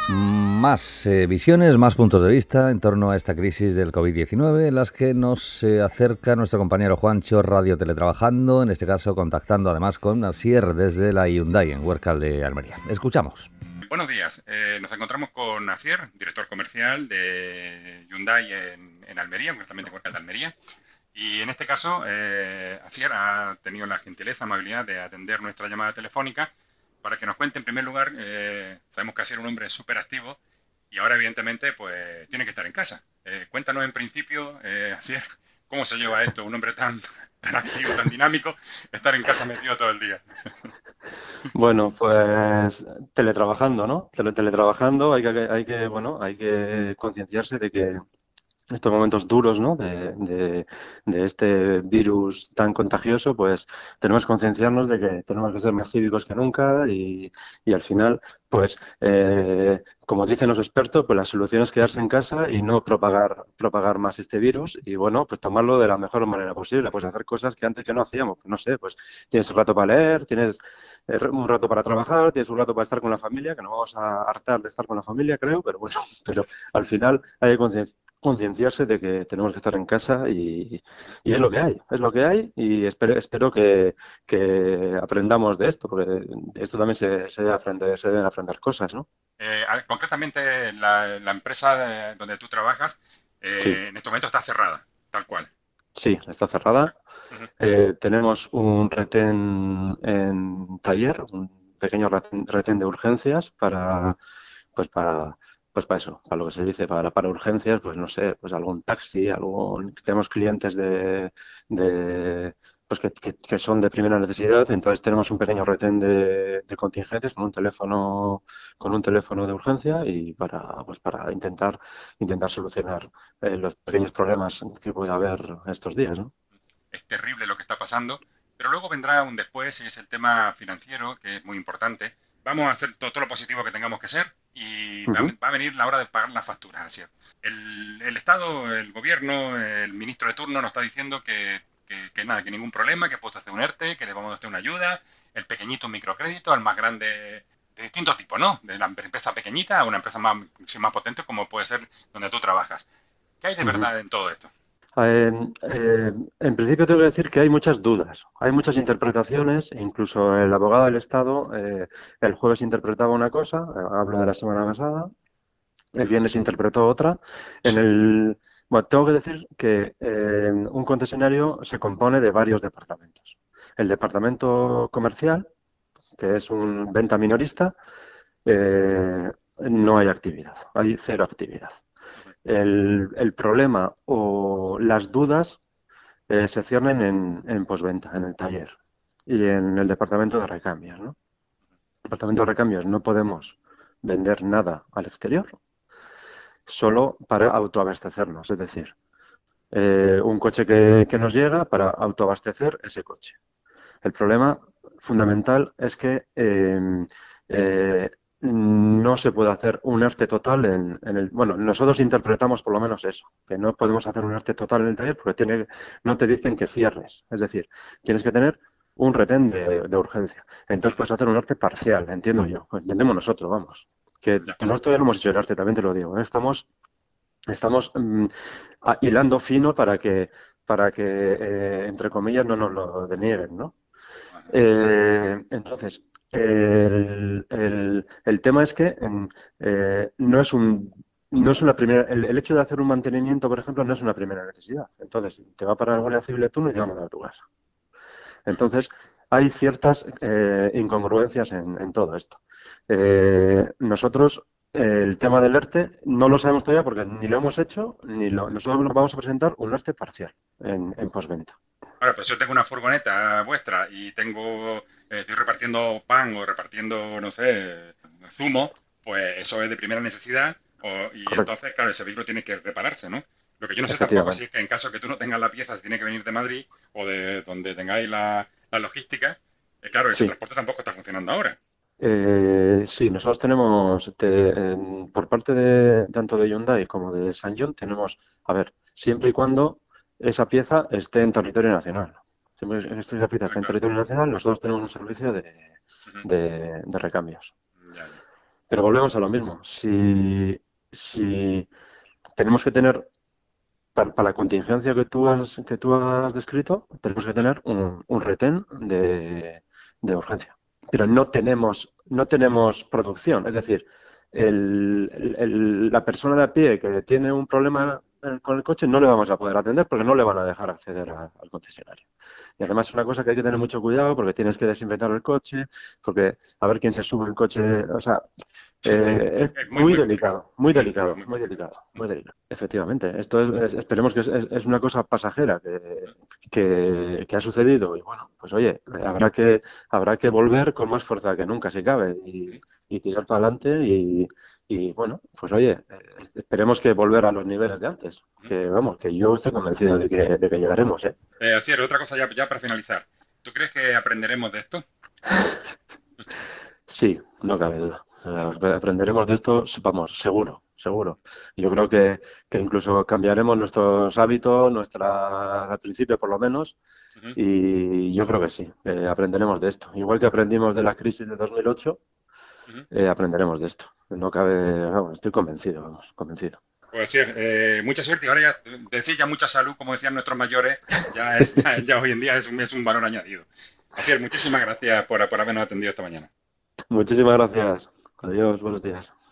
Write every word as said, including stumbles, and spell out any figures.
Más eh, visiones, más puntos de vista en torno a esta crisis del COVID diecinueve, en las que nos eh, acerca nuestro compañero Juancho, radio teletrabajando, en este caso contactando además con Asier desde la Hyundai en Huércal de Almería. Escuchamos. Buenos días, eh, nos encontramos con Asier, director comercial de Hyundai en, en Almería, concretamente en Huércal de Almería. Y en este caso, eh, Asier ha tenido la gentileza, amabilidad de atender nuestra llamada telefónica para que nos cuente en primer lugar, eh, sabemos que Asier es un hombre súper activo y ahora evidentemente pues tiene que estar en casa. Eh, cuéntanos en principio, eh, Asier, cómo se lleva esto, un hombre tan, tan activo, tan dinámico, estar en casa metido todo el día. Bueno, pues teletrabajando, ¿no? Tele- teletrabajando, hay que, hay que, bueno, hay que concienciarse de que estos momentos duros, ¿no? De, de, de este virus tan contagioso, pues tenemos que concienciarnos de que tenemos que ser más cívicos que nunca y, y al final, pues, eh, como dicen los expertos, pues la solución es quedarse en casa y no propagar, propagar más este virus y, bueno, pues tomarlo de la mejor manera posible, pues hacer cosas que antes que no hacíamos, no sé, pues tienes un rato para leer, tienes eh, un rato para trabajar, tienes un rato para estar con la familia, que no vamos a hartar de estar con la familia, creo, pero bueno, pero al final hay que concienciar concienciarse de que tenemos que estar en casa y, y es lo que hay, es lo que hay y espero, espero que, que aprendamos de esto, porque de esto también se, se, debe aprender, se deben aprender cosas, ¿no? Eh, concretamente, la, la empresa donde tú trabajas Sí, eh, en este momento está cerrada, tal cual. sí, está cerrada. Uh-huh. Eh, tenemos un retén en taller, un pequeño retén, retén de urgencias para, pues para, pues para eso, para lo que se dice, para, para urgencias, pues no sé, pues algún taxi, algún, tenemos clientes de, de pues que, que, que son de primera necesidad, entonces tenemos un pequeño retén de, de contingentes con un teléfono, con un teléfono de urgencia y para, pues para intentar, intentar solucionar eh, los pequeños problemas que puede haber estos días, ¿no? Es terrible lo que está pasando, pero luego vendrá un después y es el tema financiero, que es muy importante. Vamos a hacer todo, todo lo positivo que tengamos que ser y va, Uh-huh. va a venir la hora de pagar las facturas, así es. El, el Estado, el gobierno, el ministro de turno nos está diciendo que, que, que nada, que ningún problema, que puesto hacer un ERTE, que le vamos a hacer una ayuda, el pequeñito un microcrédito, al más grande de distintos tipos, ¿no? De la empresa pequeñita a una empresa más, más potente como puede ser donde tú trabajas. ¿Qué hay de Uh-huh. verdad en todo esto? Eh, eh, en principio tengo que decir que hay muchas dudas, hay muchas interpretaciones, incluso el abogado del Estado eh, el jueves interpretaba una cosa, eh, hablo de la semana pasada, el viernes interpretó otra. En el, bueno, tengo que decir que eh, un concesionario se compone de varios departamentos. El departamento comercial, que es un venta minorista, eh, no hay actividad, hay cero actividad. El, el problema o las dudas eh, se ciernen en, en postventa, en el taller y en el departamento de recambios, ¿no? El departamento de recambios no podemos vender nada al exterior, solo para autoabastecernos, es decir, eh, un coche que, que nos llega para autoabastecer ese coche. El problema fundamental es que eh, eh, no se puede hacer un ERTE total en, en el... Bueno, nosotros interpretamos por lo menos eso, que no podemos hacer un ERTE total en el taller porque tiene, no te dicen que cierres. Es decir, tienes que tener un retén de, de urgencia. Entonces puedes hacer un ERTE parcial, entiendo yo. Entendemos nosotros, vamos. Que, Ya. que nosotros todavía no hemos hecho el ERTE, también te lo digo. ¿eh? Estamos, estamos mm, a- hilando fino para que, para que eh, entre comillas, no nos lo denieguen, ¿no? Eh, entonces, el, el, el tema es que eh, no es un no es una primera, el, el hecho de hacer un mantenimiento, por ejemplo, no es una primera necesidad. Entonces, te va a parar la Guardia Civil de turno y te va a mandar a tu casa. Entonces, hay ciertas eh, incongruencias en, en todo esto. Eh, nosotros, eh, el tema del ERTE, no lo sabemos todavía porque ni lo hemos hecho, ni lo, nosotros nos vamos a presentar un ERTE parcial en, en postventa. Ahora, pues yo tengo una furgoneta vuestra y tengo, eh, estoy repartiendo pan o repartiendo, no sé, zumo, pues eso es de primera necesidad o- y Correcto, entonces, claro, ese vehículo tiene que repararse, ¿no? Lo que yo no sé tampoco si es efectivamente. que en caso que tú no tengas la pieza, si tiene que venir de Madrid o de donde tengáis la, la logística, eh, claro, ese Sí. transporte tampoco está funcionando ahora. Eh, sí, nosotros tenemos, te- en- por parte de tanto de Hyundai como de SsangYong, tenemos, a ver, siempre y cuando esa pieza esté en territorio nacional. Siempre que esa pieza Ah, esté en claro. territorio nacional, nosotros tenemos un servicio de, Ujú. de- de recambios. Ya, ya. Pero volvemos a lo mismo. Si, si tenemos que tener, para, para la contingencia que tú has, que tú has descrito, tenemos que tener un, un retén de, de urgencia. Pero no tenemos, no tenemos producción. Es decir, el, el- el- la persona de a pie que tiene un problema eh, con el coche no le vamos a poder atender porque no le van a dejar acceder a- al concesionario. Y además es una cosa que hay que tener mucho cuidado porque tienes que desinfectar el coche, porque a ver quién se sube el coche, o sea, Sí, sí, eh, es es muy, muy muy delicado, muy muy complicado, delicado, muy muy complicado. delicado, muy delicado. Efectivamente, esto es, es- esperemos que es, es- es una cosa pasajera que, que, que ha sucedido y bueno, pues oye, habrá que habrá que volver con más fuerza que nunca si cabe y, y tirar para adelante y, y, bueno, pues oye, eh, esperemos que volver a los niveles de antes, que vamos, que yo estoy convencido de que, de que llegaremos, ¿eh? Eh, Asier, otra cosa ya, ya para finalizar. ¿Tú crees que aprenderemos de esto? Sí, no cabe duda. Eh, Aprenderemos de esto, vamos, seguro, seguro. Yo creo que, que incluso cambiaremos nuestros hábitos, nuestra, al principio por lo menos, Ujú, y yo creo que sí, eh, aprenderemos de esto. Igual que aprendimos de la crisis de dos mil ocho, ujú. eh, aprenderemos de esto. No cabe, vamos, estoy convencido, vamos, convencido. Pues Asier, eh, mucha suerte. Y ahora ya decir ya mucha salud, como decían nuestros mayores, ya, es, ya, ya hoy en día es un, es un valor añadido. Asier, muchísimas gracias por, por habernos atendido esta mañana. Muchísimas gracias. Adiós, buenos días.